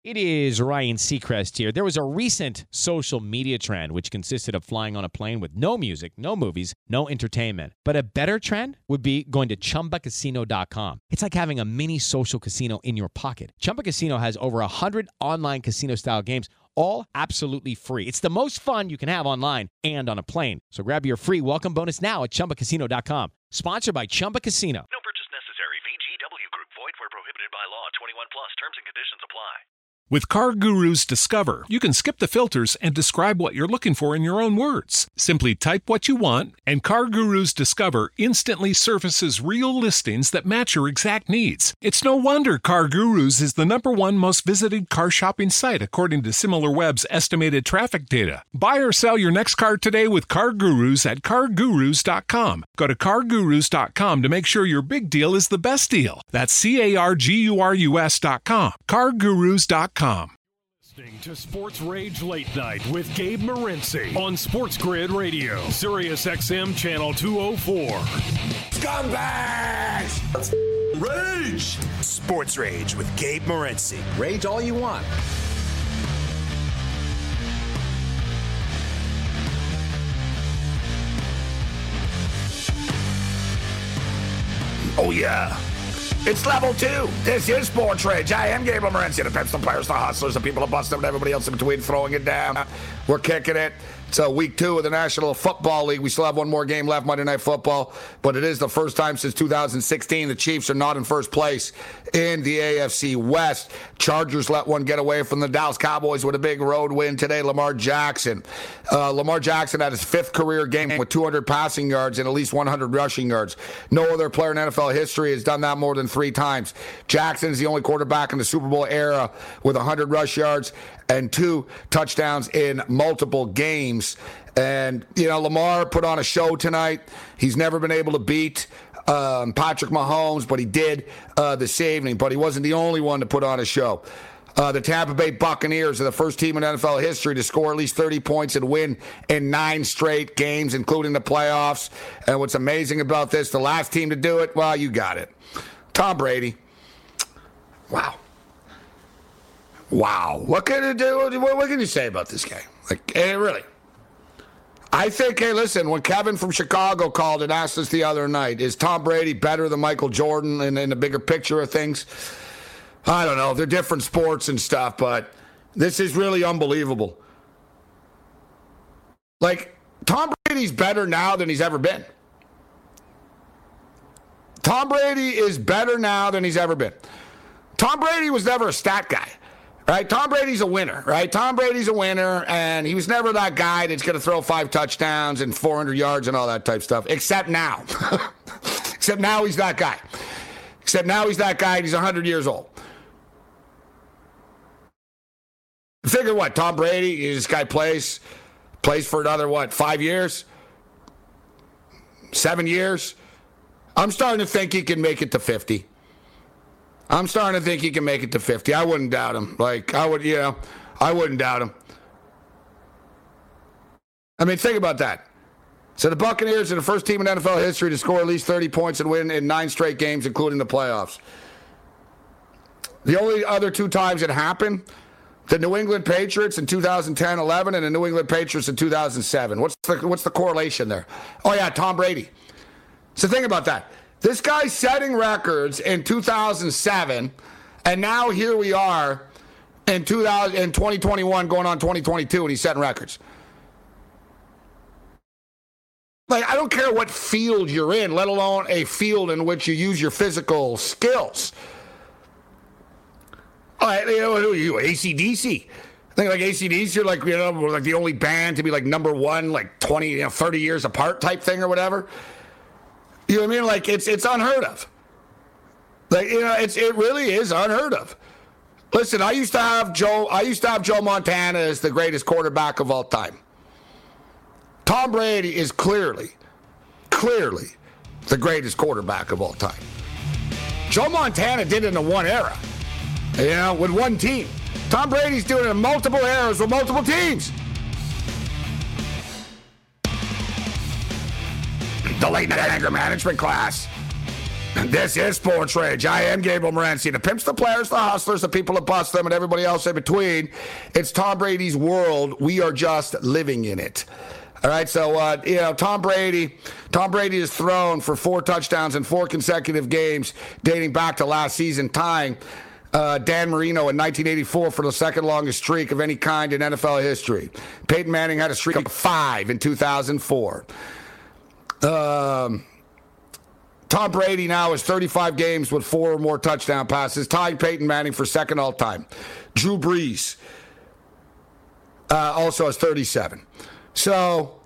It is Ryan Seacrest here. There was a recent social media trend which consisted of flying on a plane with no music, no movies, no entertainment. But a better trend would be going to ChumbaCasino.com. It's like having a mini social casino in your pocket. Chumba Casino has over 100 online casino-style games, all absolutely free. It's the most fun you can have online and on a plane. So grab your free welcome bonus now at ChumbaCasino.com. Sponsored by Chumba Casino. No purchase necessary. VGW Group. Void where prohibited by law. 21 plus. Terms and conditions apply. With CarGurus Discover, you can skip the filters and describe what you're looking for in your own words. Simply type what you want, and CarGurus Discover instantly surfaces real listings that match your exact needs. It's no wonder CarGurus is the #1 most visited car shopping site according to SimilarWeb's estimated traffic data. Buy or sell your next car today with CarGurus at CarGurus.com. Go to CarGurus.com to make sure your big deal is the best deal. That's CarGurus.com. CarGurus.com. Listening to Sports Rage Late Night with Gabe Morency on Sports Grid Radio, Sirius XM Channel 204. Scumbags! Rage! Sports Rage with Gabe Morency. Rage all you want. Oh, yeah. It's level 2. This is Sports Rage. I am Gabe Morency. The pimps, the players, the hustlers, the people who bust them, and everybody else in between throwing it down. We're kicking it. It's week 2 of the National Football League. We still have one more game left, Monday Night Football, but it is the first time since 2016 the Chiefs are not in first place in the AFC West. Chargers let one get away from the Dallas Cowboys with a big road win today. Lamar Jackson had his 5th career game with 200 passing yards and at least 100 rushing yards. No other player in NFL history has done that more than 3 times. Jackson is the only quarterback in the Super Bowl era with 100 rush yards and 2 touchdowns in multiple games. And, Lamar put on a show tonight. He's never been able to beat Patrick Mahomes, but he did this evening. But he wasn't the only one to put on a show. The Tampa Bay Buccaneers are the first team in NFL history to score at least 30 points and win in 9 straight games, including the playoffs. And what's amazing about this, the last team to do it, well, you got it. Tom Brady. Wow. What can you do? What can you say about this guy? Really? I think, listen, when Kevin from Chicago called and asked us the other night, is Tom Brady better than Michael Jordan in the bigger picture of things? I don't know. They're different sports and stuff, but this is really unbelievable. Tom Brady's better now than he's ever been. Tom Brady is better now than he's ever been. Tom Brady was never a stat guy. Right? Tom Brady's a winner, right? Tom Brady's a winner, and he was never that guy that's going to throw 5 touchdowns and 400 yards and all that type stuff, except now. Except now he's that guy. Except now he's that guy, and he's 100 years old. Figure what? Tom Brady, this guy plays for another, 5 years? 7 years? I'm starting to think he can make it to 50. I'm starting to think he can make it to 50. I wouldn't doubt him. I wouldn't doubt him. I mean, think about that. So the Buccaneers are the first team in NFL history to score at least 30 points and win in 9 straight games, including the playoffs. The only other 2 times it happened, the New England Patriots in 2010-11 and the New England Patriots in 2007. What's the correlation there? Oh, yeah, Tom Brady. So think about that. This guy's setting records in 2007, and now here we are in 2021 going on 2022, and he's setting records. I don't care what field you're in, let alone a field in which you use your physical skills. Who are you, AC/DC? I think AC/DC are like the only band to be number 1, 20, 30 years apart type thing or whatever. You know what I mean? It's unheard of. It really is unheard of. Listen, I used to have Joe Montana as the greatest quarterback of all time. Tom Brady is clearly the greatest quarterback of all time. Joe Montana did it in one era, with one team. Tom Brady's doing it in multiple eras with multiple teams. The late night anger management class. This is Sports Rage. I am Gabriel Morency. The pimps, the players, the hustlers, the people that bust them, and everybody else in between. It's Tom Brady's world. We are just living in it. All right, so, Tom Brady is thrown for 4 touchdowns in 4 consecutive games dating back to last season, tying Dan Marino in 1984 for the second longest streak of any kind in NFL history. Peyton Manning had a streak of 5 in 2004. Tom Brady now has 35 games with 4 or more touchdown passes, tying Peyton Manning for second all-time. Drew Brees also has 37. So,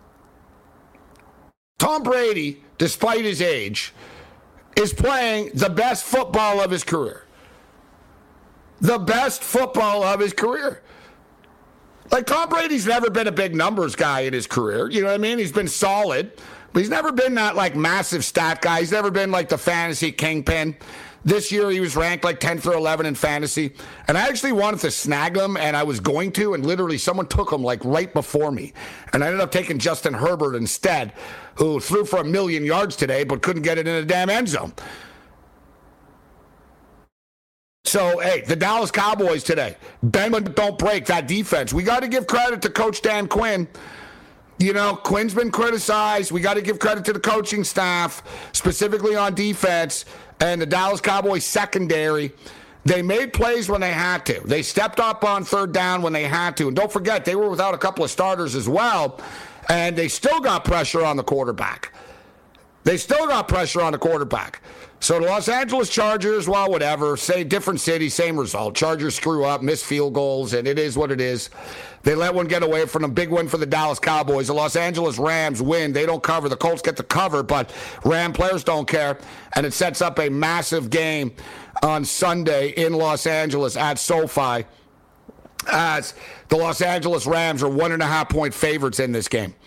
Tom Brady, despite his age, is playing the best football of his career. The best football of his career. Like, Tom Brady's never been a big numbers guy in his career. You know what I mean? He's been solid. But he's never been that, massive stat guy. He's never been, the fantasy kingpin. This year, he was ranked, 10th or 11 in fantasy. And I actually wanted to snag him, and I was going to, and literally someone took him, right before me. And I ended up taking Justin Herbert instead, who threw for 1,000,000 yards today, but couldn't get it in a damn end zone. So, hey, the Dallas Cowboys today, bend but don't break that defense. We got to give credit to Coach Dan Quinn. You know, Quinn's been criticized. We got to give credit to the coaching staff, specifically on defense, and the Dallas Cowboys secondary. They made plays when they had to. They stepped up on third down when they had to. And don't forget, they were without a couple of starters as well, and they still got pressure on the quarterback. So the Los Angeles Chargers, well, whatever. Say different city, same result. Chargers screw up, miss field goals, and it is what it is. They let one get away from them. Big win for the Dallas Cowboys. The Los Angeles Rams win. They don't cover. The Colts get the cover, but Ram players don't care. And it sets up a massive game on Sunday in Los Angeles at SoFi, as the Los Angeles Rams are 1.5-point favorites in this game.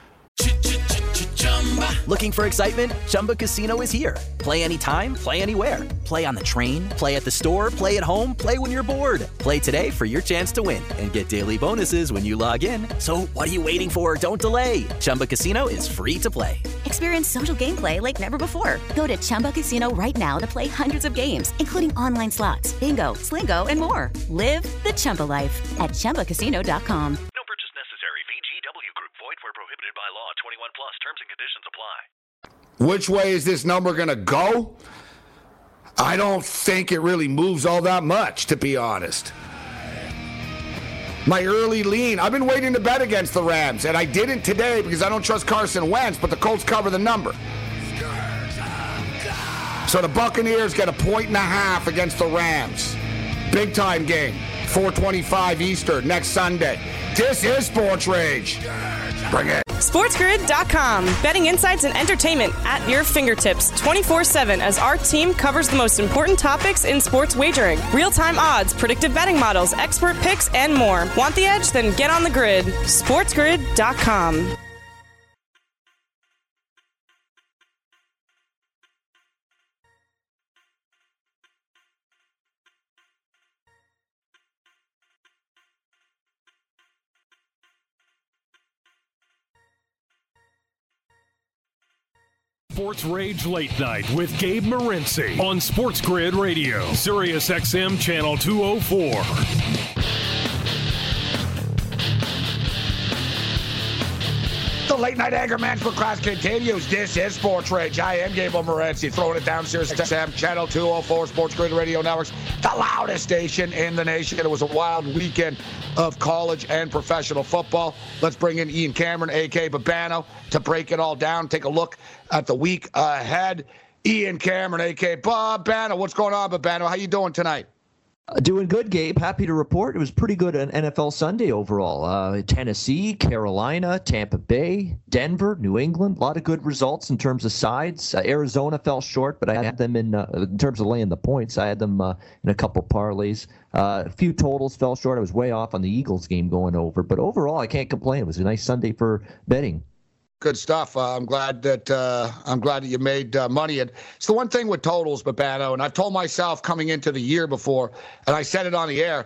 Looking for excitement? Chumba Casino is here. Play anytime, play anywhere. Play on the train, play at the store, play at home, play when you're bored. Play today for your chance to win and get daily bonuses when you log in. So what are you waiting for? Don't delay. Chumba Casino is free to play. Experience social gameplay like never before. Go to Chumba Casino right now to play hundreds of games, including online slots, bingo, Slingo, and more. Live the Chumba life at ChumbaCasino.com. No purchase necessary. VGW Group. Void where prohibited by law. 21 plus. Terms and conditions apply. Which way is this number going to go? I don't think it really moves all that much, to be honest. My early lean, I've been waiting to bet against the Rams, and I didn't today because I don't trust Carson Wentz, but the Colts cover the number. So the Buccaneers get 1.5 against the Rams. Big time game, 4:25 Eastern next Sunday. This is Sports Rage. Bring it. SportsGrid.com. Betting insights and entertainment at your fingertips 24/7 as our team covers the most important topics in sports wagering. Real-time odds, predictive betting models, expert picks, and more. Want the edge? Then get on the grid. SportsGrid.com. Sports Rage Late Night with Gabe Morency on Sports Grid Radio, Sirius XM Channel 204. The late night anger management class continues. This is Sports Rage. I am Gabriel Morency, throwing it down Sirius XM Channel 204, Sports Grid Radio Networks, the loudest station in the nation. It was a wild weekend of college and professional football. Let's bring in Ian Cameron, a.k.a. Babano, to break it all down, take a look at the week ahead. Ian Cameron, a.k.a. Babano. What's going on, Babano? How you doing tonight? Doing good, Gabe. Happy to report it was pretty good on NFL Sunday overall. Tennessee, Carolina, Tampa Bay, Denver, New England. A lot of good results in terms of sides. Arizona fell short, but I had them in terms of laying the points. I had them in a couple parlays. A few totals fell short. I was way off on the Eagles game going over. But overall, I can't complain. It was a nice Sunday for betting. Good stuff. I'm glad that you made money. And it's the one thing with totals, Babano, and I've told myself coming into the year before, and I said it on the air,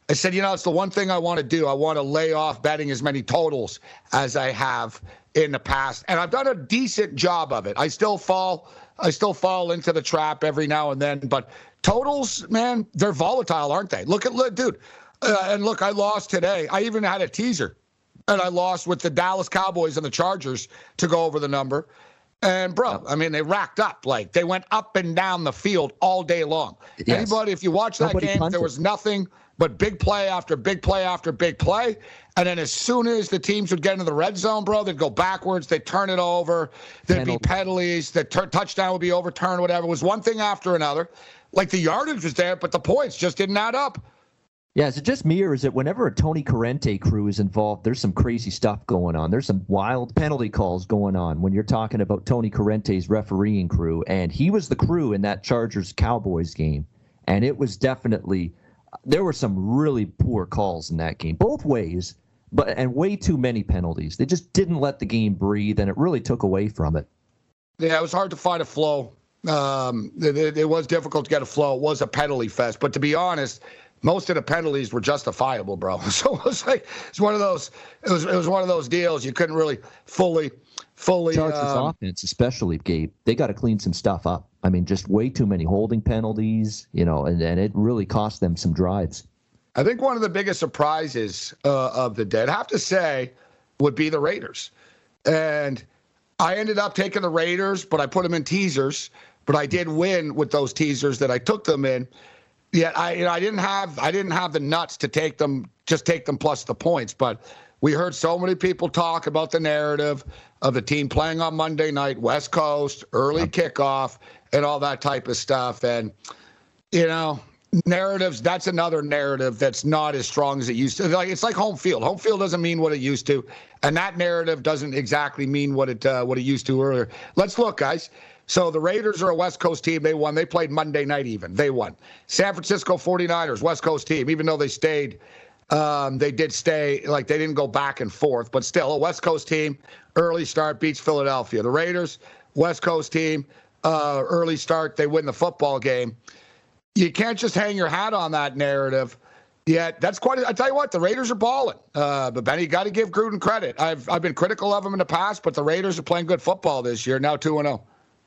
I said, it's the one thing I want to do. I want to lay off betting as many totals as I have in the past. And I've done a decent job of it. I still fall into the trap every now and then. But totals, man, they're volatile, aren't they? Look, dude. And look, I lost today. I even had a teaser. And I lost with the Dallas Cowboys and the Chargers to go over the number. And, bro, I mean, they racked up. Like, they went up and down the field all day long. Yes. Anybody, if you watch that game, there was nothing but big play after big play after big play. And then as soon as the teams would get into the red zone, bro, they'd go backwards. They'd turn it over. There'd be penalties. The touchdown would be overturned, whatever. It was one thing after another. Like, the yardage was there, but the points just didn't add up. Yeah, is it just me, or is it whenever a Tony Corrente crew is involved, there's some crazy stuff going on? There's some wild penalty calls going on when you're talking about Tony Corrente's refereeing crew. And he was the crew in that Chargers-Cowboys game. And it was definitely – there were some really poor calls in that game, both ways, and way too many penalties. They just didn't let the game breathe, and it really took away from it. Yeah, it was hard to find a flow. It was difficult to get a flow. It was a penalty fest. But to be honest – most of the penalties were justifiable, bro. So it was like it's one of those. It was one of those deals you couldn't really fully. Chargers offense, especially, Gabe, they got to clean some stuff up. I mean, just way too many holding penalties, and it really cost them some drives. I think one of the biggest surprises of the day, I'd have to say, would be the Raiders. And I ended up taking the Raiders, but I put them in teasers. But I did win with those teasers that I took them in. Yeah, I didn't have the nuts to take them plus the points, but we heard so many people talk about the narrative of the team playing on Monday night, West Coast, early kickoff, and all that type of stuff. And, narratives, that's another narrative that's not as strong as it used to. It's like home field. Home field doesn't mean what it used to, and that narrative doesn't exactly mean what it used to earlier. Let's look, guys. So the Raiders are a West Coast team. They won. They played Monday night even. They won. San Francisco 49ers, West Coast team, even though they stayed, they did stay, like they didn't go back and forth, but still a West Coast team, early start, beats Philadelphia. The Raiders, West Coast team, early start, they win the football game. You can't just hang your hat on that narrative. Yeah, that's I tell you what, the Raiders are balling. But Benny, you got to give Gruden credit. I've been critical of them in the past, but the Raiders are playing good football this year, now 2-0.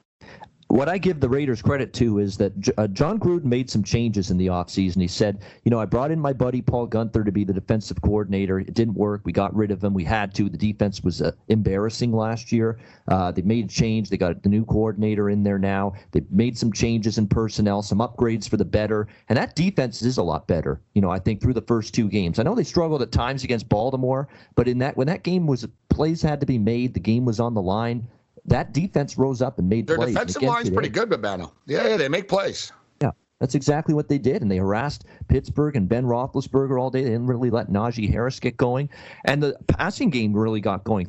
What I give the Raiders credit to is that John Gruden made some changes in the offseason. He said, I brought in my buddy Paul Guenther to be the defensive coordinator. It didn't work. We got rid of him. We had to. The defense was embarrassing last year. They made a change. They got the new coordinator in there now. They made some changes in personnel, some upgrades for the better. And that defense is a lot better, I think, through the first two games. I know they struggled at times against Baltimore, but when that game plays had to be made, the game was on the line. That defense rose up and made plays. Their defensive line's pretty good, Babano. Yeah, they make plays. Yeah, that's exactly what they did, and they harassed Pittsburgh and Ben Roethlisberger all day. They didn't really let Najee Harris get going, and the passing game really got going.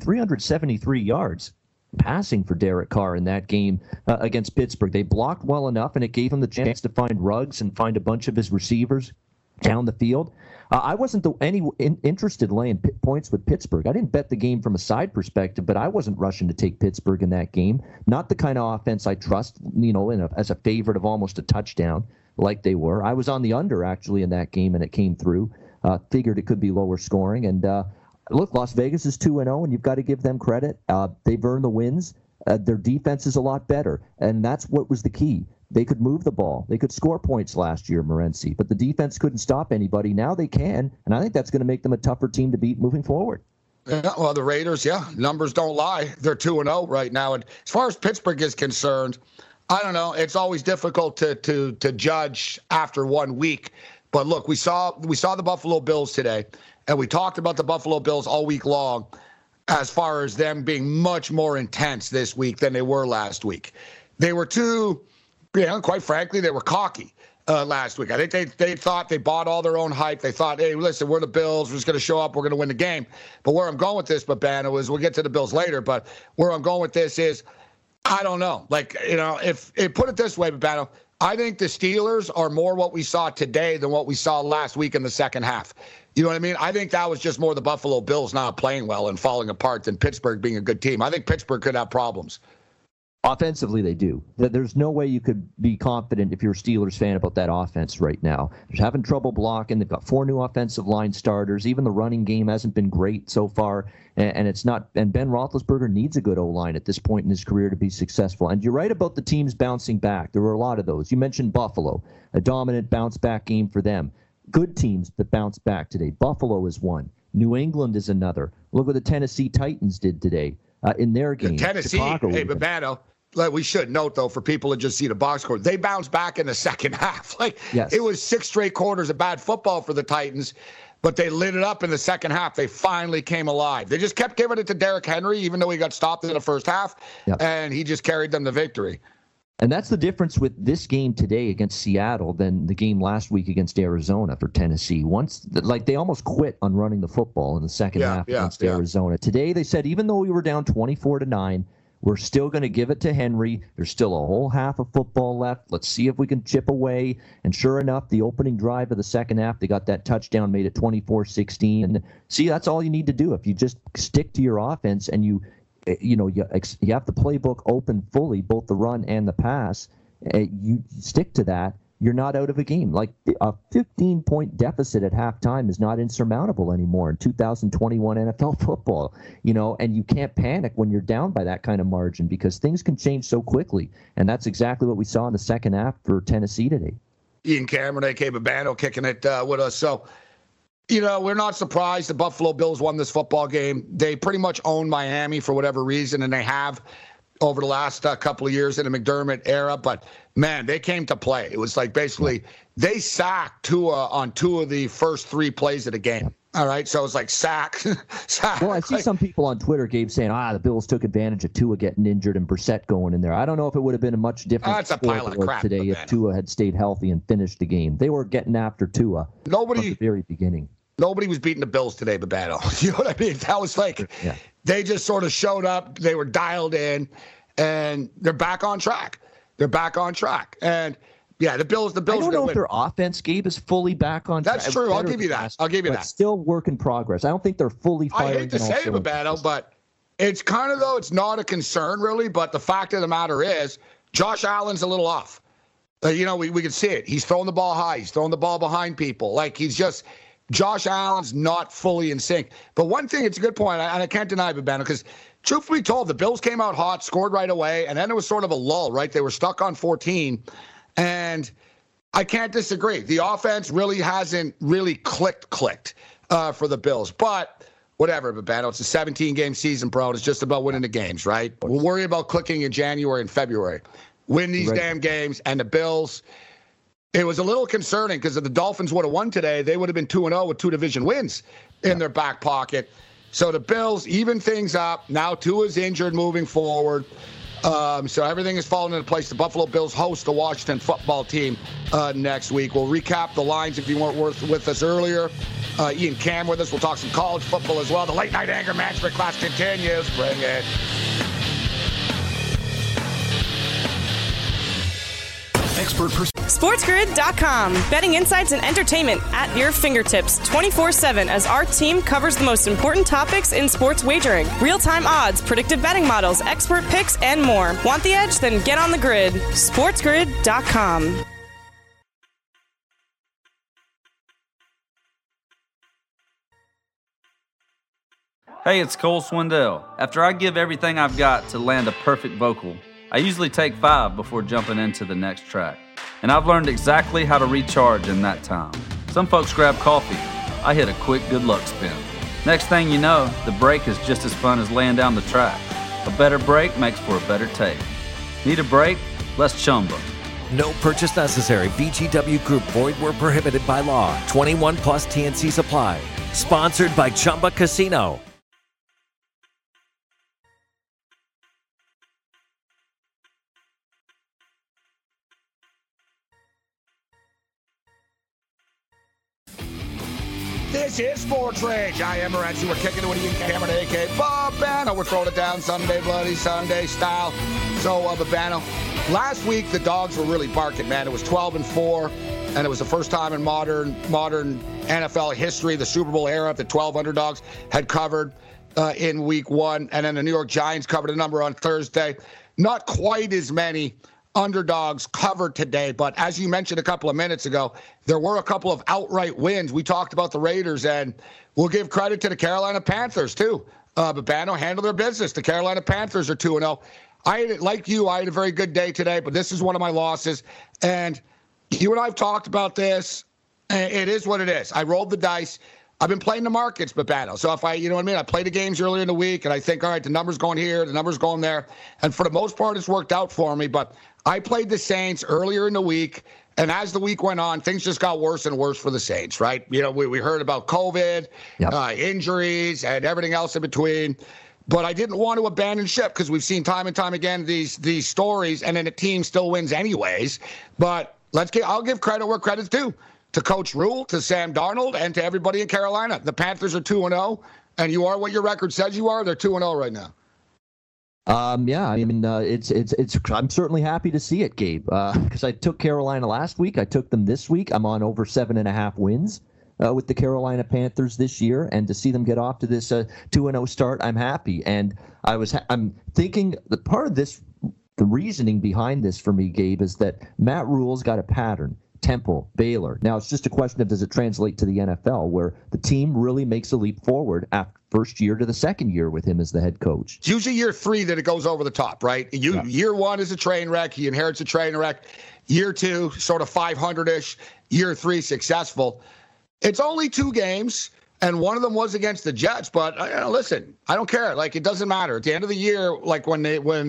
373 yards passing for Derek Carr in that game against Pittsburgh. They blocked well enough, and it gave him the chance to find Ruggs and find a bunch of his receivers down the field. I wasn't interested in laying points with Pittsburgh. I didn't bet the game from a side perspective, but I wasn't rushing to take Pittsburgh in that game. Not the kind of offense I trust, as a favorite of almost a touchdown like they were. I was on the under, actually, in that game, and it came through. Figured it could be lower scoring. And look, Las Vegas is 2-0, and you've got to give them credit. They've earned the wins. Their defense is a lot better, and that's what was the key. They could move the ball. They could score points last year, Morency, but the defense couldn't stop anybody. Now they can, and I think that's going to make them a tougher team to beat moving forward. Yeah, well, the Raiders, numbers don't lie. They're 2-0 right now. And as far as Pittsburgh is concerned, I don't know. It's always difficult to judge after 1 week. But look, we saw the Buffalo Bills today, and we talked about the Buffalo Bills all week long as far as them being much more intense this week than they were last week. They were quite frankly, they were cocky last week. I think they thought they bought all their own hype. They thought, hey, listen, we're the Bills. We're just going to show up. We're going to win the game. But where I'm going with this, Babano, is we'll get to the Bills later. But where I'm going with this is, I don't know. If put it this way, Babano, I think the Steelers are more what we saw today than what we saw last week in the second half. You know what I mean? I think that was just more the Buffalo Bills not playing well and falling apart than Pittsburgh being a good team. I think Pittsburgh could have problems. Offensively, they do. There's no way you could be confident if you're a Steelers fan about that offense right now. They're having trouble blocking. They've got 4 new offensive line starters. Even the running game hasn't been great so far, and it's not. And Ben Roethlisberger needs a good O-line at this point in his career to be successful. And you're right about the teams bouncing back. There were a lot of those. You mentioned Buffalo, a dominant bounce-back game for them. Good teams that bounce back today. Buffalo is one. New England is another. Look what the Tennessee Titans did today in their game. Tennessee, hey, Babano. Like we should note, though, for people to just see the box score, they bounced back in the second half. It was 6 straight quarters of bad football for the Titans, but they lit it up in the second half. They finally came alive. They just kept giving it to Derrick Henry, even though he got stopped in the first half, and he just carried them to victory. And that's the difference with this game today against Seattle than the game last week against Arizona for Tennessee. They almost quit on running the football in the second half against Arizona. Today they said, even though we were down 24-9, we're still going to give it to Henry. There's still a whole half of football left. Let's see if we can chip away. And sure enough, the opening drive of the second half, they got that touchdown, made it 24-16. And see, that's all you need to do. If you just stick to your offense and you have the playbook open fully, both the run and the pass, you stick to that, you're not out of a game. Like a 15-point deficit at halftime is not insurmountable anymore in 2021 NFL football, and you can't panic when you're down by that kind of margin because things can change so quickly. And that's exactly what we saw in the second half for Tennessee today. Ian Cameron, a.k.a. Babano, kicking it with us. So, we're not surprised the Buffalo Bills won this football game. They pretty much own Miami for whatever reason, and they have over the last couple of years in the McDermott era. But, man, they came to play. It was like basically they sacked Tua on 2 of the first 3 plays of the game. All right, so it's like sack. Well, I see some people on Twitter, Gabe, saying, the Bills took advantage of Tua getting injured and Brissett going in there. I don't know if it would have been a much different score today if Tua had stayed healthy and finished the game. They were getting after Tua from the very beginning. Nobody was beating the Bills today, Babano. You know what I mean? That was they just sort of showed up. They were dialed in, and they're back on track. And, the Bills. I don't know if their offense, Gabe, is fully back on track. That's true. I'll give you that. Still work in progress. I don't think they're fully firing. I hate to say it, Babano, but it's kind of, though, it's not a concern, really. But the fact of the matter is, Josh Allen's a little off. We can see it. He's throwing the ball high. He's throwing the ball behind people. Josh Allen's not fully in sync. But one thing, it's a good point, and I can't deny it, Babano, because truthfully told, the Bills came out hot, scored right away, and then it was sort of a lull, right? They were stuck on 14, and I can't disagree. The offense really hasn't really clicked for the Bills. But whatever, Babano, it's a 17-game season, bro. It's just about winning the games, right? We'll worry about clicking in January and February. Win these damn games, and the Bills... It was a little concerning because if the Dolphins would have won today, they would have been 2-0 with 2 division wins in their back pocket. So the Bills even things up. Now Tua's injured moving forward. So everything is falling into place. The Buffalo Bills host the Washington football team next week. We'll recap the lines if you weren't with us earlier. Ian Cam with us. We'll talk some college football as well. The late night anger management class continues. Bring it. SportsGrid.com. Betting insights and entertainment at your fingertips 24/7 as our team covers the most important topics in sports wagering. Real-time odds, predictive betting models, expert picks, and more. Want the edge? Then get on the grid. SportsGrid.com. Hey, it's Cole Swindell. After I give everything I've got to land a perfect vocal, I usually take 5 before jumping into the next track. And I've learned exactly how to recharge in that time. Some folks grab coffee. I hit a quick good luck spin. Next thing you know, the break is just as fun as laying down the track. A better break makes for a better take. Need a break? Let's Chumba. No purchase necessary. VGW Group. Void where prohibited by law. 21 plus TNC Supply. Sponsored by Chumba Casino. This is Sports Rage. I am Morency. We're kicking it with Ian Cameron, a.k.a. Babano. We're throwing it down Sunday, bloody Sunday style. So, Babano, last week the dogs were really barking, man. It was 12-4, and it was the first time in modern NFL history, the Super Bowl era, the 12 underdogs had covered. in week 1. And then the New York Giants covered a number on Thursday. Not quite as many underdogs covered today, but as you mentioned a couple of minutes ago, there were a couple of outright wins. We talked about the Raiders, and we'll give credit to the Carolina Panthers, too. Babano handled their business. The Carolina Panthers are 2-0. Like you, I had a very good day today, but this is one of my losses. And you and I have talked about this. It is what it is. I rolled the dice. I've been playing the markets, Babano. So if I play the games earlier in the week, and I think, all right, the number's going here, the number's going there. And for the most part, it's worked out for me. But I played the Saints earlier in the week, and as the week went on, things just got worse and worse for the Saints, right? We heard about COVID, injuries, and everything else in between. But I didn't want to abandon ship because we've seen time and time again these stories, and then the team still wins anyways. But I'll give credit where credit's due. To Coach Rule, to Sam Darnold, and to everybody in Carolina. The Panthers are 2-0, and you are what your record says you are. They're 2-0 right now. I'm certainly happy to see it, Gabe, because I took Carolina last week. I took them this week. I'm on over 7.5 wins with the Carolina Panthers this year, and to see them get off to this 2-0 start, I'm happy. And I'm thinking that part of this, the reasoning behind this for me, Gabe, is that Matt Rule's got a pattern. Temple, Baylor. Now, it's just a question of does it translate to the NFL, where the team really makes a leap forward after first year to the second year with him as the head coach. It's usually year 3 that it goes over the top, right? Year 1 is a train wreck. He inherits a train wreck. Year 2, sort of 500-ish. Year 3, successful. It's only 2 games, and one of them was against the Jets. But listen, I don't care. Like, it doesn't matter. At the end of the year, like when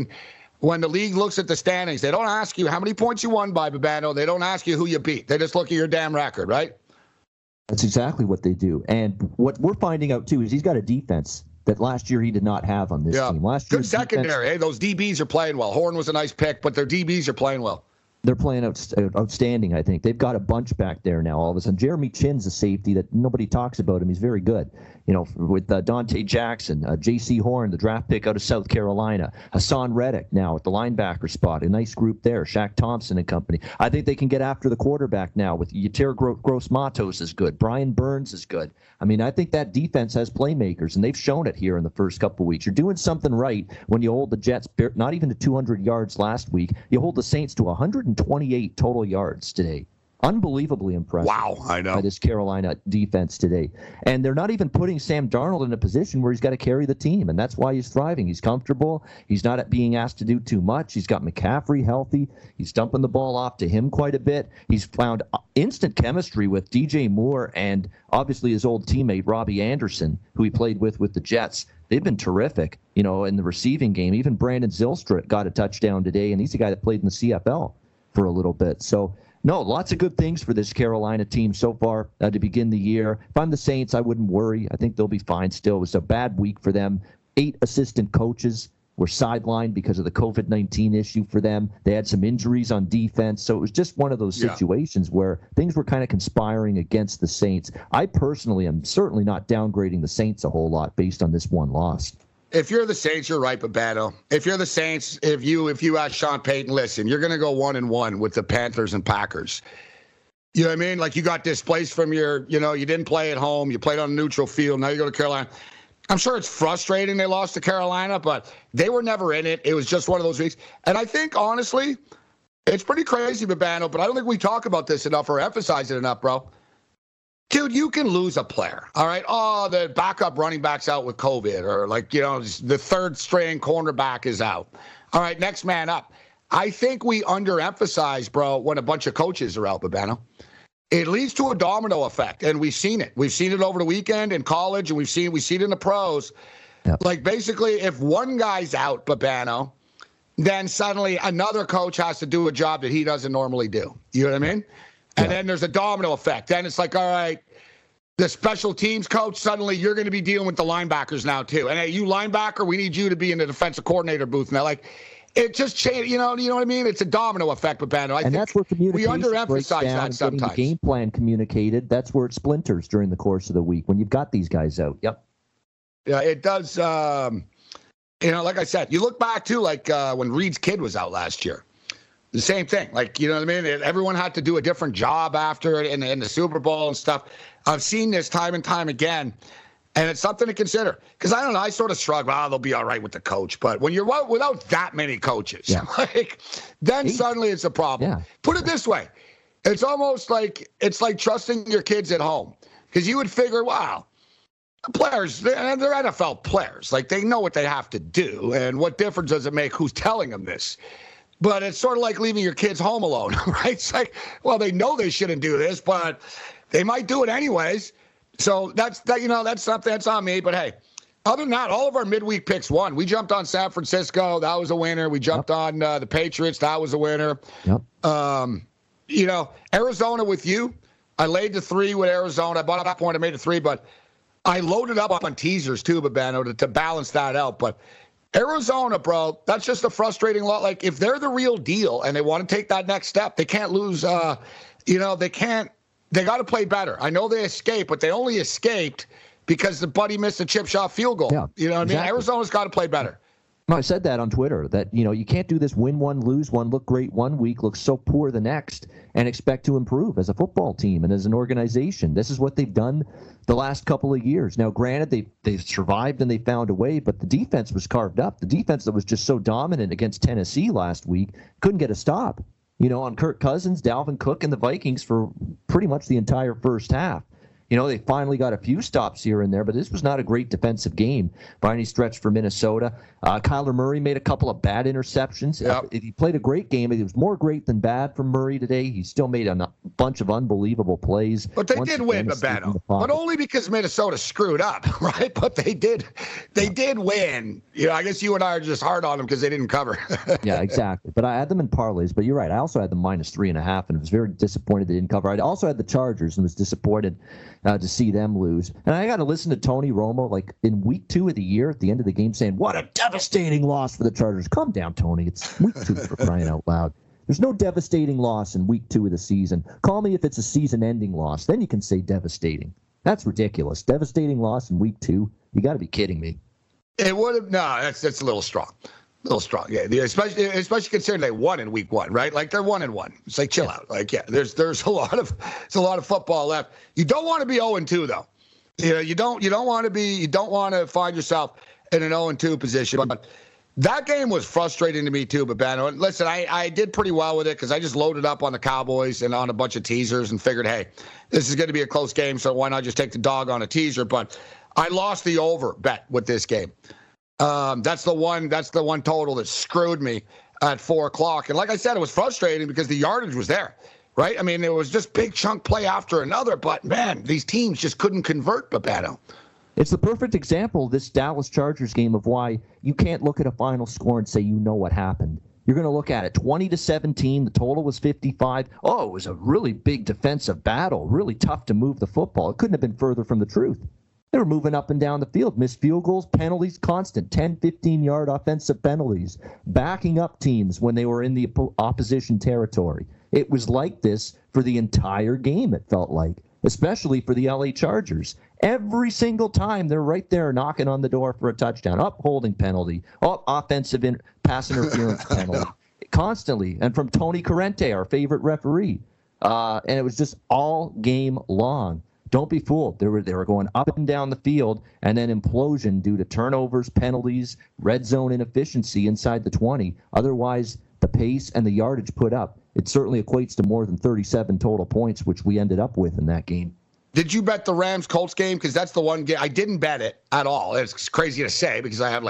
the league looks at the standings, they don't ask you how many points you won by, Babano. They don't ask you who you beat. They just look at your damn record, right? That's exactly what they do. And what we're finding out, too, is he's got a defense that last year he did not have on this team. Last year, good secondary. Hey, those DBs are playing well. Horn was a nice pick, but their DBs are playing well. They're playing outstanding, I think. They've got a bunch back there now all of a sudden. Jeremy Chinn's a safety that nobody talks about him. He's very good. With Dante Jackson, J.C. Horn, the draft pick out of South Carolina, Hassan Reddick now at the linebacker spot. A nice group there. Shaq Thompson and company. I think they can get after the quarterback now with Yetur Gross-Matos is good. Brian Burns is good. I think that defense has playmakers, and they've shown it here in the first couple of weeks. You're doing something right when you hold the Jets not even to 200 yards last week. You hold the Saints to 128 total yards today. Unbelievably impressive. Wow, I know. By this Carolina defense today. And they're not even putting Sam Darnold in a position where he's got to carry the team, and that's why he's thriving. He's comfortable. He's not being asked to do too much. He's got McCaffrey healthy. He's dumping the ball off to him quite a bit. He's found instant chemistry with DJ Moore and obviously his old teammate Robbie Anderson, who he played with the Jets. They've been terrific, in the receiving game. Even Brandon Zylstra got a touchdown today, and he's a guy that played in the CFL for a little bit. So, no, lots of good things for this Carolina team so far to begin the year. If I'm the Saints, I wouldn't worry. I think they'll be fine still. It was a bad week for them. 8 assistant coaches were sidelined because of the COVID-19 issue for them. They had some injuries on defense. So it was just one of those situations where things were kind of conspiring against the Saints. I personally am certainly not downgrading the Saints a whole lot based on this one loss. If you're the Saints, you're right, Babano. If you're the Saints, if you ask Sean Payton, listen, you're going to go 1-1 with the Panthers and Packers. You know what I mean? Like, you got displaced from you didn't play at home. You played on a neutral field. Now you go to Carolina. I'm sure it's frustrating they lost to Carolina, but they were never in it. It was just one of those weeks. And I think, honestly, it's pretty crazy, Babano, but I don't think we talk about this enough or emphasize it enough, bro. Dude, you can lose a player, all right? Oh, the backup running back's out with COVID, or the third string cornerback is out. All right, next man up. I think we underemphasize, bro, when a bunch of coaches are out, Babano. It leads to a domino effect, and we've seen it. We've seen it over the weekend in college, and we see it in the pros. Yep. Like, basically, if one guy's out, Babano, then suddenly another coach has to do a job that he doesn't normally do. You know what I mean? And then there's a domino effect. Then it's like, all right, the special teams coach, suddenly you're going to be dealing with the linebackers now too. And hey, you linebacker, we need you to be in the defensive coordinator booth now. Like, it just changed. You know what I mean? It's a domino effect, Babano. I think that's where communication we underemphasize that sometimes. The game plan communicated. That's where it splinters during the course of the week when you've got these guys out. Yep. Yeah, it does. Like I said, you look back too, like when Reed's kid was out last year. The same thing. Like, you know what I mean? Everyone had to do a different job after it in the Super Bowl and stuff. I've seen this time and time again. And it's something to consider. Because I don't know, I sort of shrug, they'll be all right with the coach. But when you're without that many coaches, then suddenly it's a problem. Yeah. Put it this way. It's almost like trusting your kids at home. Because you would figure, players, they're NFL players. Like, they know what they have to do. And what difference does it make who's telling them this? But it's sort of like leaving your kids home alone, right? It's like, they know they shouldn't do this, but they might do it anyways. So that's something that's on me. But hey, other than that, all of our midweek picks won. We jumped on San Francisco. That was a winner. We jumped on the Patriots. That was a winner. Yep. Arizona with you. I laid the 3 with Arizona. I bought at that point. I made it 3, but I loaded up on teasers too, Babano, to balance that out. But Arizona, bro, that's just a frustrating lot. Like, if they're the real deal and they want to take that next step, they can't lose. They can't. They got to play better. I know they escaped, but they only escaped because the buddy missed a chip shot field goal. Yeah, you know what exactly. I mean? Arizona's got to play better. No, I said that on Twitter, that, you can't do this win one, lose one, look great one week, look so poor the next, and expect to improve as a football team and as an organization. This is what they've done the last couple of years. Now, granted, they've survived and they found a way, but the defense was carved up. The defense that was just so dominant against Tennessee last week couldn't get a stop. On Kirk Cousins, Dalvin Cook, and the Vikings for pretty much the entire first half. They finally got a few stops here and there, but this was not a great defensive game by any stretch for Minnesota. Kyler Murray made a couple of bad interceptions. Yep. He played a great game. It was more great than bad from Murray today. He still made a bunch of unbelievable plays. But they did win, Babano. But only because Minnesota screwed up, right? But they did win. I guess you and I are just hard on them because they didn't cover. Yeah, exactly. But I had them in parlays. But you're right. I also had them -3.5, and was very disappointed they didn't cover. I also had the Chargers and was disappointed to see them lose. And I got to listen to Tony Romo, like, in week 2 of the year at the end of the game saying, what a devastating loss for the Chargers. Calm down, Tony. It's week 2 for crying out loud. There's no devastating loss in week 2 of the season. Call me if it's a season-ending loss. Then you can say devastating. That's ridiculous. Devastating loss in week 2? You got to be kidding me. It would have. No, that's a little strong. A little strong, yeah. Especially considering they won in week 1, right? Like, they're 1-1. It's like, chill out. Like, there's a lot of football left. You don't want to be 0-2 though. You don't want to find yourself in an 0-2 position. But that game was frustrating to me too. But Ben, listen, I did pretty well with it because I just loaded up on the Cowboys and on a bunch of teasers and figured, hey, this is going to be a close game, so why not just take the dog on a teaser? But I lost the over bet with this game. That's the one total that screwed me at 4:00. And like I said, it was frustrating because the yardage was there, right? I mean, it was just big chunk play after another. But man, these teams just couldn't convert, Babano. It's the perfect example, this Dallas Chargers game, of why you can't look at a final score and say you know what happened. You're going to look at it 20-17. The total was 55. Oh, it was a really big defensive battle. Really tough to move the football. It couldn't have been further from the truth. They were moving up and down the field, missed field goals, penalties, constant 10, 15-yard offensive penalties, backing up teams when they were in the opposition territory. It was like this for the entire game, it felt like, especially for the LA Chargers. Every single time, they're right there knocking on the door for a touchdown. Holding penalty, offensive pass interference penalty, constantly. And from Tony Corrente, our favorite referee. And it was just all game long. Don't be fooled. They were going up and down the field, and then implosion due to turnovers, penalties, red zone inefficiency inside the 20. Otherwise, the pace and the yardage put up, it certainly equates to more than 37 total points, which we ended up with in that game. Did you bet the Rams-Colts game? Because that's the one game. I didn't bet it at all. It's crazy to say because I have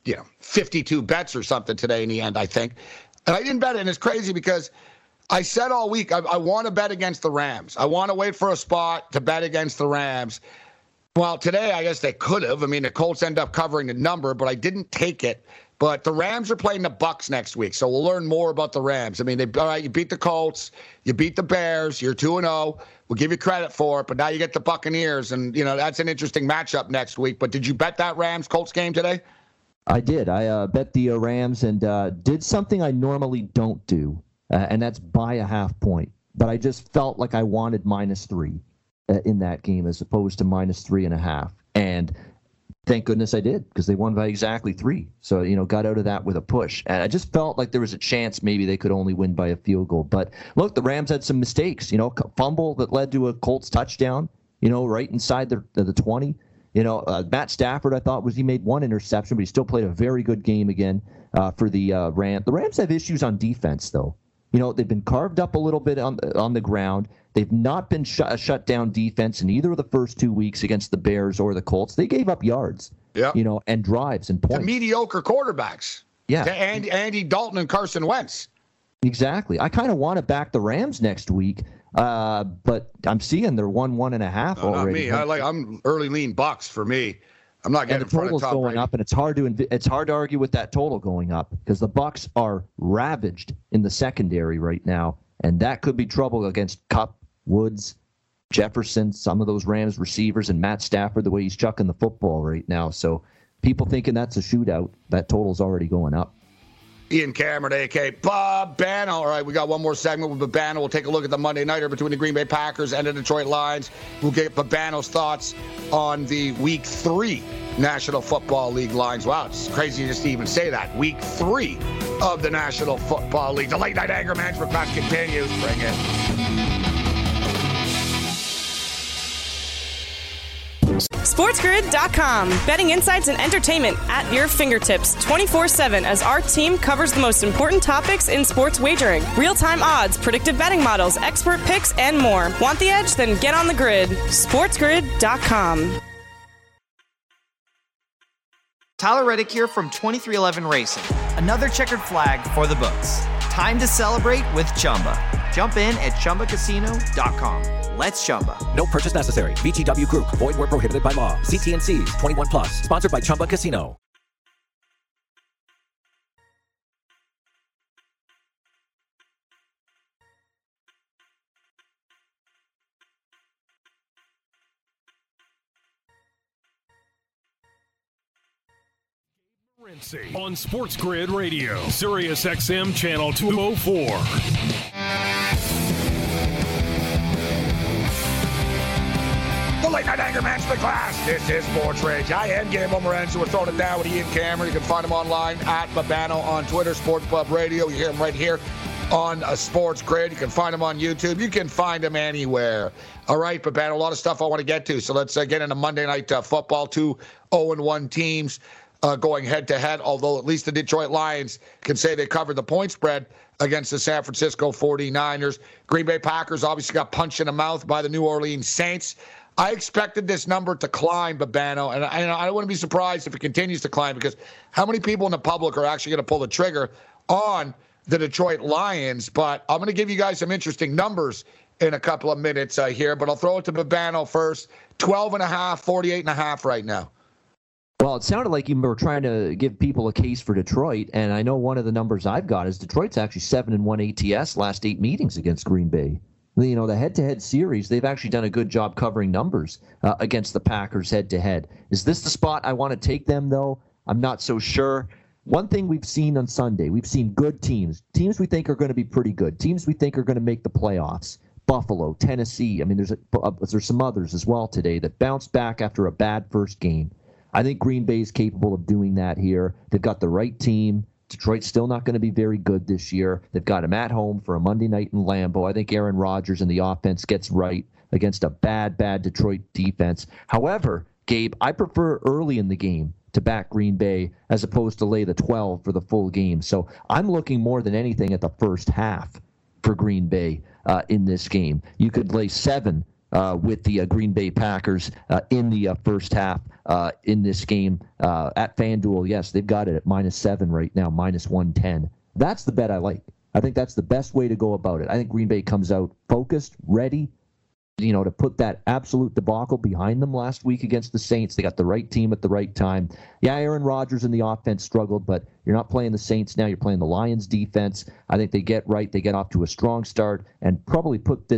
52 bets or something today in the end, I think. And I didn't bet it, and it's crazy because I said all week, I want to bet against the Rams. I want to wait for a spot to bet against the Rams. Well, today, I guess they could have. I mean, the Colts end up covering the number, but I didn't take it. But the Rams are playing the Bucs next week, so we'll learn more about the Rams. I mean, all right, you beat the Colts, you beat the Bears, you're 2-0. We'll give you credit for it, but now you get the Buccaneers, and, that's an interesting matchup next week. But did you bet that Rams-Colts game today? I did. I bet the Rams and did something I normally don't do. And that's by a half point. But I just felt like I wanted -3 in that game as opposed to -3.5. And thank goodness I did, because they won by exactly 3. So, got out of that with a push. And I just felt like there was a chance maybe they could only win by a field goal. But look, the Rams had some mistakes. Fumble that led to a Colts touchdown, right inside the 20. Matt Stafford, I thought he made one interception, but he still played a very good game again for the Rams. The Rams have issues on defense, though. They've been carved up a little bit on the ground. They've not been shut down defense in either of the first 2 weeks against the Bears or the Colts. They gave up yards, and drives and points. To mediocre quarterbacks. Yeah. To Andy Dalton and Carson Wentz. Exactly. I kind of want to back the Rams next week, but I'm seeing they're 1.5 already. Not me. I'm early lean Bucks for me. I'm not getting in front of Tom going Brady. up, and it's hard to argue with that total going up because the Bucks are ravaged in the secondary right now, and that could be trouble against Kupp, Woods, Jefferson, some of those Rams receivers, and Matt Stafford the way he's chucking the football right now. So people thinking that's a shootout, that total's already going up. Ian Cameron, a.k.a. Babano. All right, we got one more segment with Babano. We'll take a look at the Monday Nighter between the Green Bay Packers and the Detroit Lions. We'll get Babano's thoughts on the Week 3 National Football League lines. Wow, it's crazy just to even say that. Week 3 of the National Football League. The Late Night Anger Management class continues. Bring it. SportsGrid.com. Betting insights and entertainment at your fingertips 24/7 as our team covers the most important topics in sports wagering. Real-time odds, predictive betting models, expert picks, and more. Want the edge? Then get on the grid. SportsGrid.com. Tyler Reddick here from 2311 Racing. Another checkered flag for the books. Time to celebrate with Chumba. Jump in at ChumbaCasino.com. Let's Chumba. No purchase necessary. VGW Group. Void where prohibited by law. See T&Cs. 21 plus. Sponsored by Chumba Casino. On Sports Grid Radio, Sirius XM Channel 204. The Late Night Anger Management class. This is Sports Rage. I am Gabriel Morency. We're throwing it down with Ian Cameron. You can find him online at Babano on Twitter, Sports Pub Radio. You hear him right here on Sports Grid. You can find him on YouTube. You can find him anywhere. All right, Babano, a lot of stuff I want to get to. So let's get into Monday Night Football. 2 0-1 teams going head-to-head, although at least the Detroit Lions can say they covered the point spread against the San Francisco 49ers. Green Bay Packers obviously got punched in the mouth by the New Orleans Saints. I expected this number to climb, Babano, and I wouldn't be surprised if it continues to climb because how many people in the public are actually going to pull the trigger on the Detroit Lions? But I'm going to give you guys some interesting numbers in a couple of minutes here, but I'll throw it to Babano first. 12.5, 48.5 right now. Well, it sounded like you were trying to give people a case for Detroit, and I know one of the numbers I've got is Detroit's actually 7-1 ATS last 8 meetings against Green Bay. The head-to-head series, they've actually done a good job covering numbers against the Packers head-to-head. Is this the spot I want to take them, though? I'm not so sure. One thing we've seen on Sunday, we've seen good teams we think are going to be pretty good, teams we think are going to make the playoffs. Buffalo, Tennessee. I mean, there's some others as well today that bounced back after a bad first game. I think Green Bay is capable of doing that here. They've got the right team. Detroit's still not going to be very good this year. They've got him at home for a Monday night in Lambeau. I think Aaron Rodgers and the offense gets right against a bad Detroit defense. However, Gabe, I prefer early in the game to back Green Bay as opposed to lay the 12 for the full game. So I'm looking more than anything at the first half for Green Bay in this game. You could lay 7 with the Green Bay Packers in the first half in this game at FanDuel. Yes, they've got it at -7 right now, -110. That's the bet I like. I think that's the best way to go about it. I think Green Bay comes out focused, ready, to put that absolute debacle behind them last week against the Saints. They got the right team at the right time. Yeah, Aaron Rodgers and the offense struggled, but you're not playing the Saints now. You're playing the Lions defense. I think they get right. They get off to a strong start and probably put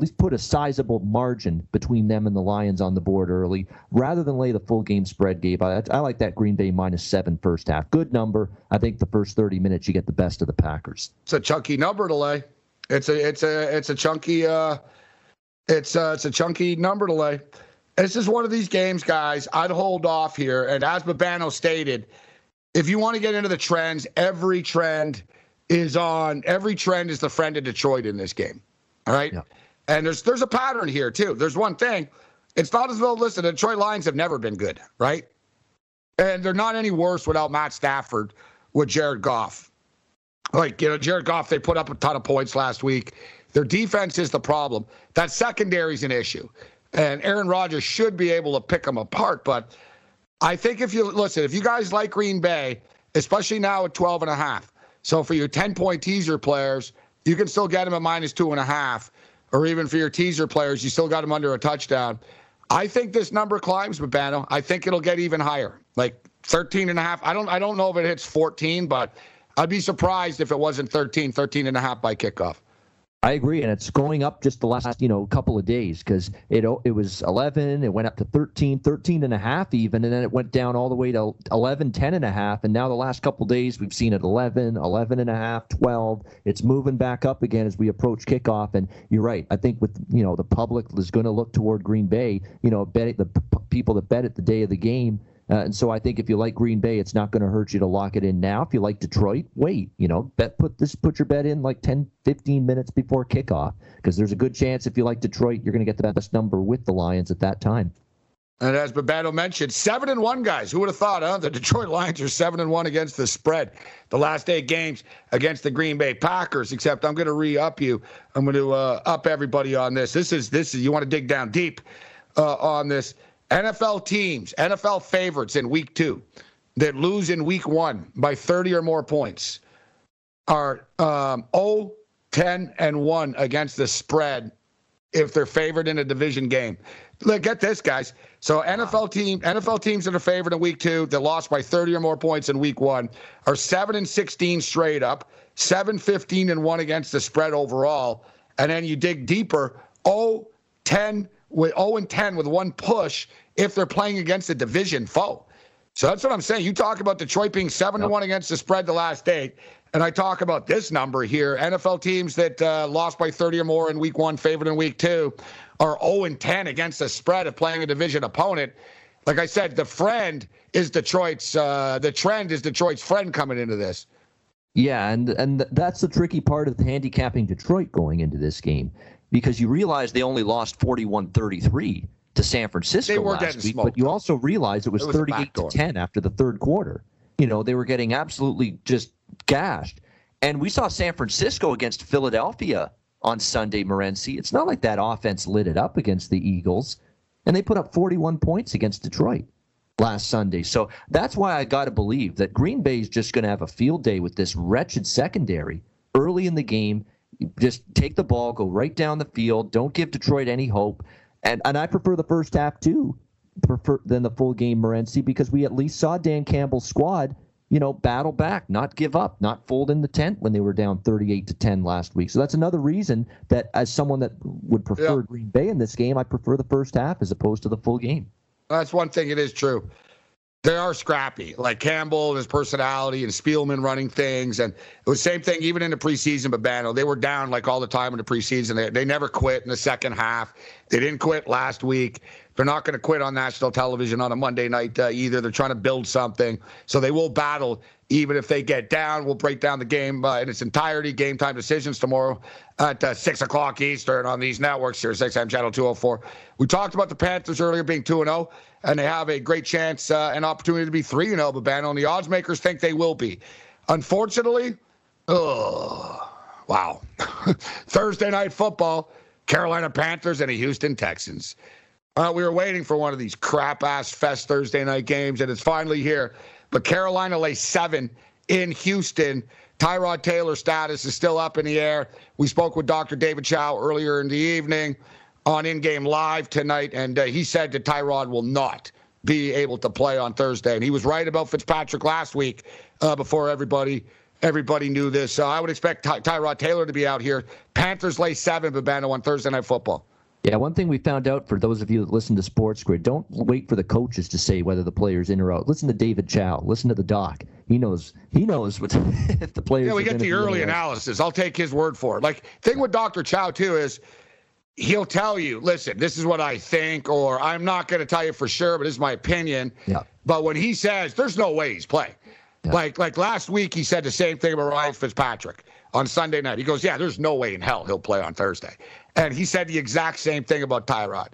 a sizable margin between them and the Lions on the board early rather than lay the full game spread, Gabe. I like that Green Bay -7 first half. Good number. I think the first 30 minutes you get the best of the Packers. It's a chunky number to lay. It's a chunky It's a chunky number to lay. This is one of these games, guys, I'd hold off here. And as Babano stated, if you want to get into the trends, every trend is the friend of Detroit in this game. All right? Yeah. And there's a pattern here, too. There's one thing. It's not as though, listen, the Detroit Lions have never been good, right? And they're not any worse without Matt Stafford with Jared Goff. Like, Jared Goff, they put up a ton of points last week. Their defense is the problem. That secondary is an issue. And Aaron Rodgers should be able to pick them apart. But I think if you guys like Green Bay, especially now at 12.5, so for your 10-point teaser players, you can still get them at -2.5. Or even for your teaser players, you still got them under a touchdown. I think this number climbs, Babano. I think it'll get even higher, like 13.5. I don't know if it hits 14, but I'd be surprised if it wasn't 13.5 by kickoff. I agree, and it's going up just the last, couple of days because it was 11, it went up to 13, 13.5 even, and then it went down all the way to 11, 10.5, and now the last couple of days we've seen it 11, 11.5, 12. It's moving back up again as we approach kickoff, and you're right. I think with the public is going to look toward Green Bay. The people that bet it the day of the game. And so I think if you like Green Bay, it's not going to hurt you to lock it in now. If you like Detroit, wait. Put your bet in like 10, 15 minutes before kickoff because there's a good chance if you like Detroit, you're going to get the best number with the Lions at that time. And as Babano mentioned, 7-1 guys. Who would have thought, huh? The Detroit Lions are 7-1 against the spread. The last 8 games against the Green Bay Packers. Except I'm going to re-up you. I'm going to up everybody on this. This is you want to dig down deep on this. NFL teams, NFL favorites in week 2 that lose in week 1 by 30 or more points are 0, 10, and 1 against the spread if they're favored in a division game. Look, get this, guys. So NFL teams that are favored in week 2 that lost by 30 or more points in week 1 are 7-16 straight up, 7-15-1 against the spread overall, and then you dig deeper, 0-10 with 0-10 with 1 push if they're playing against a division foe. So that's what I'm saying. You talk about Detroit being 7-1 against the spread the last 8, and I talk about this number here. NFL teams that lost by 30 or more in week 1, favored in week 2, are 0-10 against the spread of playing a division opponent. Like I said, the trend is Detroit's friend coming into this. Yeah, and that's the tricky part of handicapping Detroit going into this game. Because you realize they only lost 41-33 to San Francisco last week, but you also realize it was 38-10 after the third quarter. They were getting absolutely just gashed. And we saw San Francisco against Philadelphia on Sunday, Morency. It's not like that offense lit it up against the Eagles, and they put up 41 points against Detroit last Sunday. So that's why I got to believe that Green Bay is just going to have a field day with this wretched secondary early in the game. Just take the ball, go right down the field. Don't give Detroit any hope. And I prefer the first half, too, than the full game, Morency, because we at least saw Dan Campbell's squad, battle back, not give up, not fold in the tent when they were down 38-10 last week. So that's another reason that as someone that would prefer Green Bay in this game, I prefer the first half as opposed to the full game. That's one thing. It is true. They are scrappy, like Campbell and his personality and Spielman running things. And it was the same thing even in the preseason, Babano. They were down like all the time in the preseason. They never quit in the second half. They didn't quit last week. They're not going to quit on national television on a Monday night either. They're trying to build something. So they will battle even if they get down. We'll break down the game in its entirety, Game Time Decisions tomorrow at 6 o'clock Eastern on these networks here, 6am Channel 204. We talked about the Panthers earlier being 2-0. And they have a great chance and opportunity to be 3-0, Babano, and the odds makers think they will be. Unfortunately, wow. Thursday night football, Carolina Panthers and the Houston Texans. We were waiting for one of these crap-ass fest Thursday night games, and it's finally here. But Carolina lays 7 in Houston. Tyrod Taylor's status is still up in the air. We spoke with Dr. David Chow earlier in the evening on In-Game Live tonight, and he said that Tyrod will not be able to play on Thursday. And he was right about Fitzpatrick last week before everybody knew this. I would expect Tyrod Taylor to be out here. Panthers lay 7, Babano, on Thursday Night Football. Yeah, one thing we found out for those of you that listen to Sports Grid, don't wait for the coaches to say whether the player's in or out. Listen to David Chow. Listen to the doc. He knows what if the players. Yeah, we get the early analysis. I'll take his word for it. Like, thing with Dr. Chow too is he'll tell you, listen, this is what I think, or I'm not going to tell you for sure, but this is my opinion. Yeah. But when he says there's no way he's playing, like last week he said the same thing about Ryan Fitzpatrick on Sunday night. He goes, yeah, there's no way in hell he'll play on Thursday. And he said the exact same thing about Tyrod.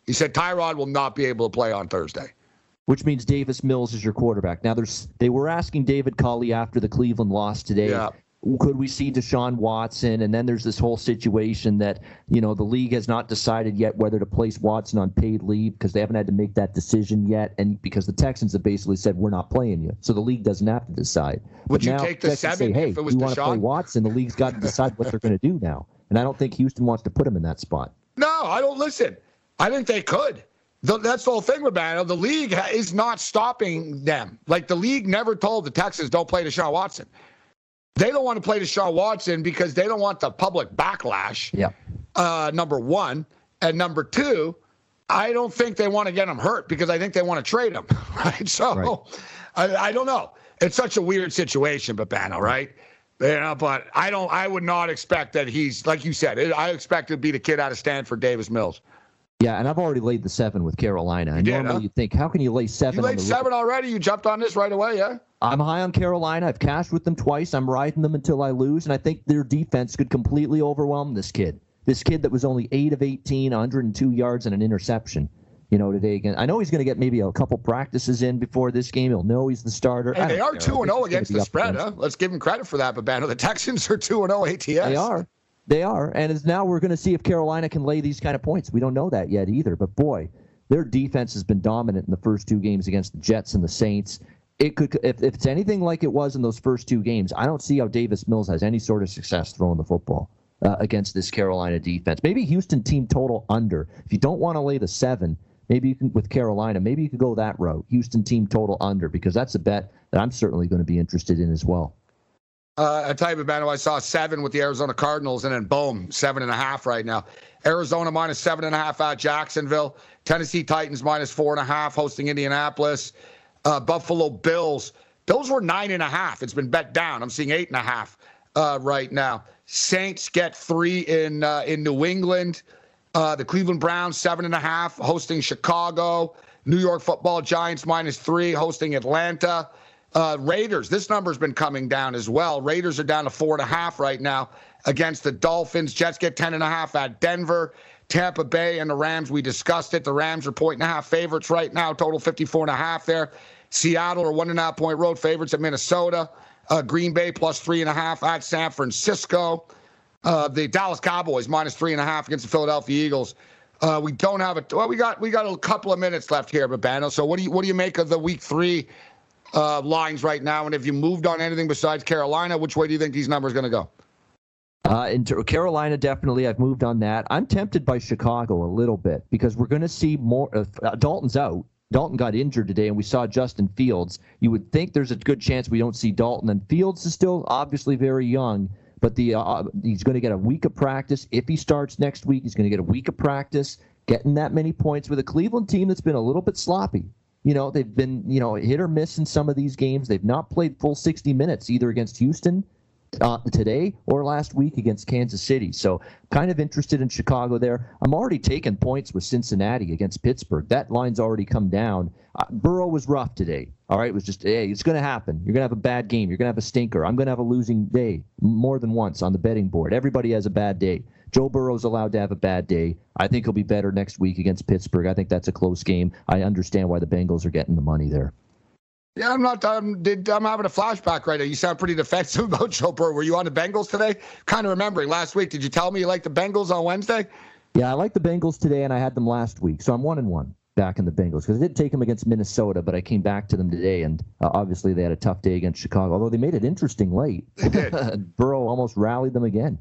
He said Tyrod will not be able to play on Thursday. Which means Davis Mills is your quarterback. Now, they were asking David Culley after the Cleveland loss today, could we see Deshaun Watson? And then there's this whole situation that, the league has not decided yet whether to place Watson on paid leave because they haven't had to make that decision yet. And because the Texans have basically said, we're not playing you. So the league doesn't have to decide. Would you take the 7 say, hey, if it was you want to play Watson? The league's got to decide what they're going to do now. And I don't think Houston wants to put him in that spot. No, I don't listen. I think they could. That's the whole thing with Bano. The league is not stopping them. Like, the league never told the Texans don't play Deshaun Watson. They don't want to play Deshaun Watson because they don't want the public backlash, number one. And number two, I don't think they want to get him hurt because I think they want to trade him, right? So I don't know. It's such a weird situation, Bano, right? But I would not expect that he's, like you said, I expect it to be the kid out of Stanford, Davis Mills. Yeah, and I've already laid the 7 with Carolina. And normally you'd think, how can you lay 7? You laid 7 already? You jumped on this right away, yeah? I'm high on Carolina. I've cashed with them twice. I'm riding them until I lose, and I think their defense could completely overwhelm this kid. This kid that was only 8 of 18, 102 yards and an interception, today again. I know he's going to get maybe a couple practices in before this game. He'll know he's the starter. Hey, they are 2-0 against the spread, huh? Let's give him credit for that, Bano. The Texans are 2-0 ATS. They are, and now we're going to see if Carolina can lay these kind of points. We don't know that yet either, but boy, their defense has been dominant in the first 2 games against the Jets and the Saints. It could, if it's anything like it was in those first 2 games, I don't see how Davis Mills has any sort of success throwing the football against this Carolina defense. Maybe Houston team total under. If you don't want to lay the 7, maybe you can, with Carolina, maybe you could go that route. Houston team total under, because that's a bet that I'm certainly going to be interested in as well. I tell you, Bano, I saw 7 with the Arizona Cardinals, and then boom, 7.5 right now. Arizona minus 7.5 at Jacksonville. Tennessee Titans minus 4.5 hosting Indianapolis. Buffalo Bills. Bills were 9.5. It's been bet down. I'm seeing 8.5 right now. Saints get 3 in New England. The Cleveland Browns 7.5 hosting Chicago. New York Football Giants minus 3 hosting Atlanta. Raiders, this number's been coming down as well. Raiders are down to 4.5 right now against the Dolphins. Jets get 10.5 at Denver. Tampa Bay and the Rams, we discussed it. The Rams are 1.5 favorites right now, total 54.5 there. Seattle are 1.5 road favorites at Minnesota. Green Bay plus 3.5 at San Francisco. The Dallas Cowboys minus 3.5 against the Philadelphia Eagles. We don't have we got a couple of minutes left here, Bano. So what do you make of the week 3 lines right now? And if you moved on anything besides Carolina, which way do you think these numbers are going to go? Into Carolina, definitely. I've moved on that. I'm tempted by Chicago a little bit because we're going to see more. Dalton's out. Dalton got injured today, and we saw Justin Fields. You would think there's a good chance we don't see Dalton. And Fields is still obviously very young, but he's going to get a week of practice. If he starts next week, he's going to get a week of practice. Getting that many points with a Cleveland team that's been a little bit sloppy. They've been, hit or miss in some of these games. They've not played full 60 minutes either against Houston today or last week against Kansas City. So kind of interested in Chicago there. I'm already taking points with Cincinnati against Pittsburgh. That line's already come down. Burrow was rough today. All right, it was just, hey, it's going to happen. You're going to have a bad game. You're going to have a stinker. I'm going to have a losing day more than once on the betting board. Everybody has a bad day. Joe Burrow's allowed to have a bad day. I think he'll be better next week against Pittsburgh. I think that's a close game. I understand why the Bengals are getting the money there. Yeah, I'm having a flashback right now. You sound pretty defensive about Joe Burrow. Were you on the Bengals today? Kind of remembering last week. Did you tell me you liked the Bengals on Wednesday? Yeah, I like the Bengals today, and I had them last week. So I'm 1-1 back in the Bengals because I did take them against Minnesota, but I came back to them today, and obviously they had a tough day against Chicago, although they made it interesting late. They did. Burrow almost rallied them again.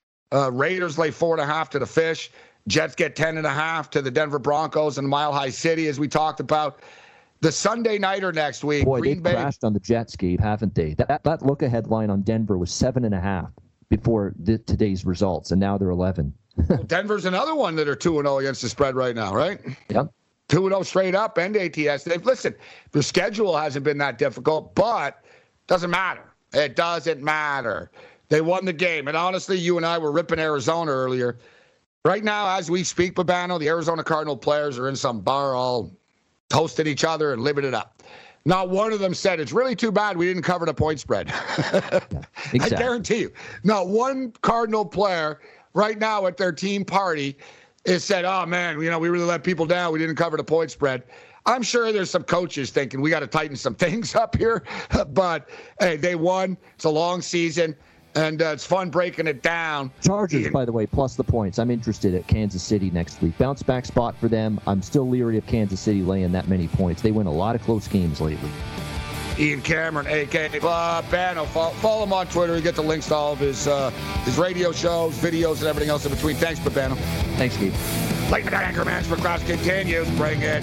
Raiders lay 4.5 to the Fish. Jets get 10.5 to the Denver Broncos in Mile High City, as we talked about. The Sunday nighter next week. Boy, Green they've Bay crashed on the Jets, Gabe, haven't they? That look-ahead line on Denver was 7.5 before today's results, and now they're 11. Well, Denver's another one that are 2-0 against the spread right now, right? Yep. 2-0 straight up and ATS. Listen, their schedule hasn't been that difficult, but doesn't matter. It doesn't matter. They won the game. And honestly, you and I were ripping Arizona earlier. Right now, as we speak, Bano, the Arizona Cardinal players are in some bar all toasting each other and living it up. Not one of them said, it's really too bad we didn't cover the point spread. Yeah, exactly. I guarantee you. Not one Cardinal player right now at their team party it said, oh, man, we really let people down. We didn't cover the point spread. I'm sure there's some coaches thinking we got to tighten some things up here. But, hey, they won. It's a long season, and it's fun breaking it down. Chargers, by the way, plus the points. I'm interested at Kansas City next week. Bounce back spot for them. I'm still leery of Kansas City laying that many points. They win a lot of close games lately. Ian Cameron, a.k.a. Bano. Follow him on Twitter. You get the links to all of his radio shows, videos, and everything else in between. Thanks, Babano. Thanks, Steve. Late Night Anger Management class continues. Bring it.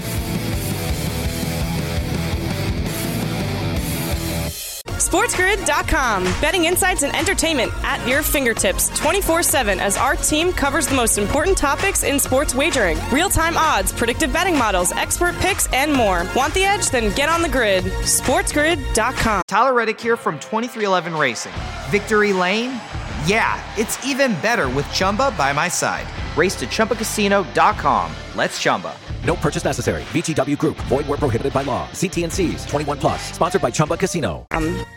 SportsGrid.com. Betting insights and entertainment at your fingertips 24/7 as our team covers the most important topics in sports wagering. Real-time odds, predictive betting models, expert picks, and more. Want the edge? Then get on the grid. SportsGrid.com. Tyler Reddick here from 2311 Racing. Victory Lane? Yeah, it's even better with Chumba by my side. Race to ChumbaCasino.com. Let's Chumba. No purchase necessary. VGW Group. Void where prohibited by law. See T&Cs. 21 plus. Sponsored by Chumba Casino.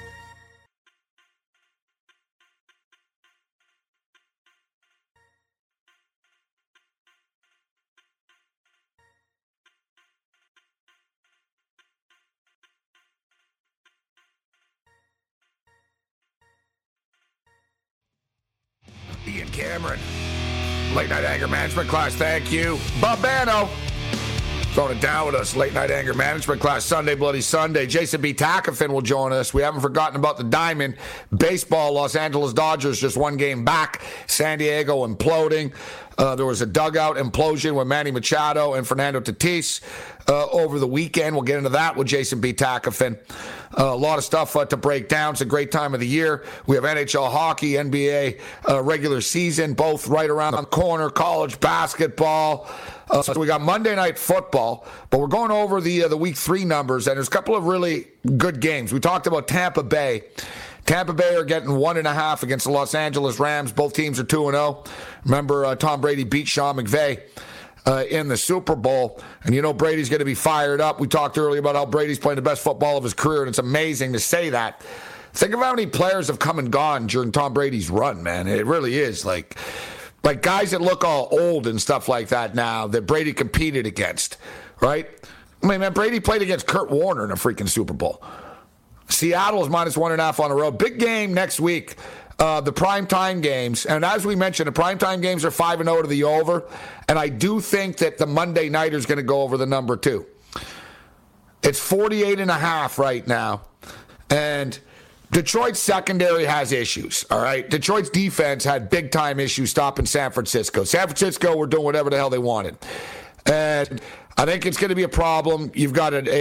Ian Cameron. Late Night Anger Management class. Thank you. Babano. Throwing it down with us. Late Night Anger Management class. Sunday, Bloody Sunday. Jason B. Takafin will join us. We haven't forgotten about the Diamond. Baseball, Los Angeles Dodgers just one game back. San Diego imploding. There was a dugout implosion with Manny Machado and Fernando Tatis over the weekend. We'll get into that with Jason B. Takafin. A lot of stuff to break down. It's a great time of the year. We have NHL hockey, NBA regular season, both right around the corner, college basketball. So we got Monday Night Football, but we're going over the Week 3 numbers, and there's a couple of really good games. We talked about Tampa Bay. Tampa Bay are getting 1.5 against the Los Angeles Rams. Both teams are 2-0. Remember, Tom Brady beat Sean McVay in the Super Bowl, and Brady's going to be fired up. We talked earlier about how Brady's playing the best football of his career, and it's amazing to say that. Think of how many players have come and gone during Tom Brady's run, man. It really is like guys that look all old and stuff like that now that Brady competed against, right? I mean, man, Brady played against Kurt Warner in a freaking Super Bowl. Seattle is minus 1.5 on the road. Big game next week. The primetime games. And as we mentioned, the primetime games are 5-0 to the over. And I do think that the Monday nighter is going to go over the number 2. It's 48.5 right now. And Detroit's secondary has issues, all right? Detroit's defense had big-time issues stopping San Francisco. San Francisco were doing whatever the hell they wanted. And I think it's going to be a problem. You've got an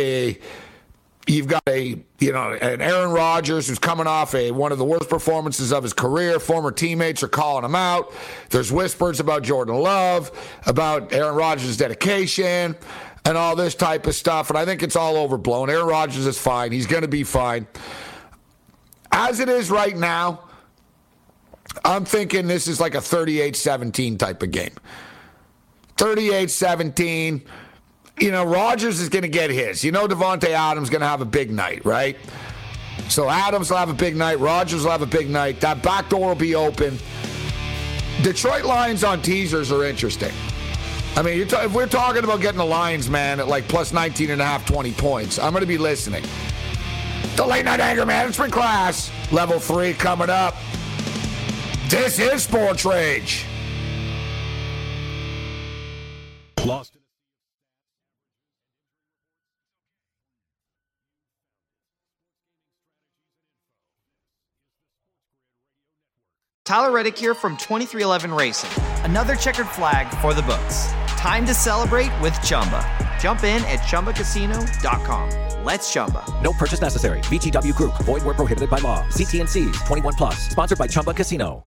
Aaron Rodgers who's coming off one of the worst performances of his career. Former teammates are calling him out. There's whispers about Jordan Love, about Aaron Rodgers' dedication, and all this type of stuff. And I think it's all overblown. Aaron Rodgers is fine. He's going to be fine. As it is right now, I'm thinking this is like a 38-17 type of game. 38-17. Rodgers is going to get his. Devontae Adams is going to have a big night, right? So Adams will have a big night. Rodgers will have a big night. That back door will be open. Detroit lines on teasers are interesting. I mean, if we're talking about getting the lines, man, at like plus 19.5, 20 points, I'm going to be listening. The Late Night Anger Management class, level 3 coming up. This is Sports Rage. Lost. Tyler Reddick here from 2311 Racing. Another checkered flag for the books. Time to celebrate with Chumba. Jump in at ChumbaCasino.com. Let's Chumba. No purchase necessary. VGW Group. Void where prohibited by law. See T&Cs. 21 plus. Sponsored by Chumba Casino.